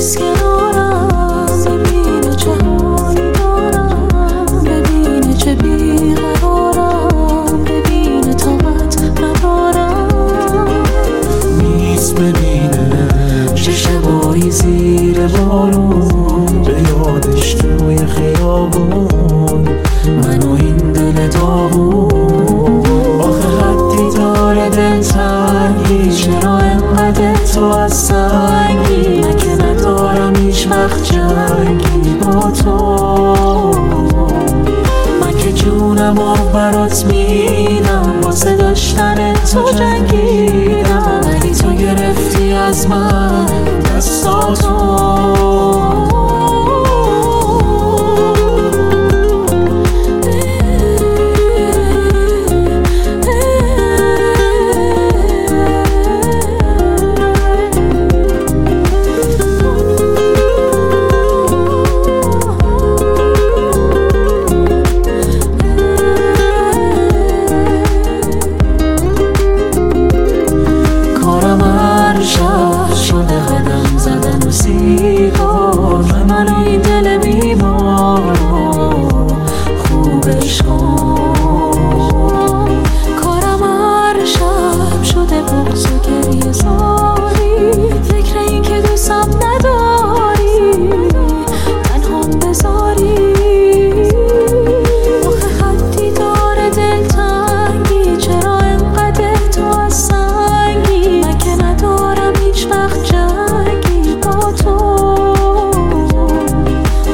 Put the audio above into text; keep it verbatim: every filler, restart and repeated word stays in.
نیست کنارم، ببینه چه حالی دارم، ببینه چه بیقرارم، ببینه طاقت ندارم. نیست ببینه چه شبایی زیر بارون، به یادش توی خیابون من و این دل داغون.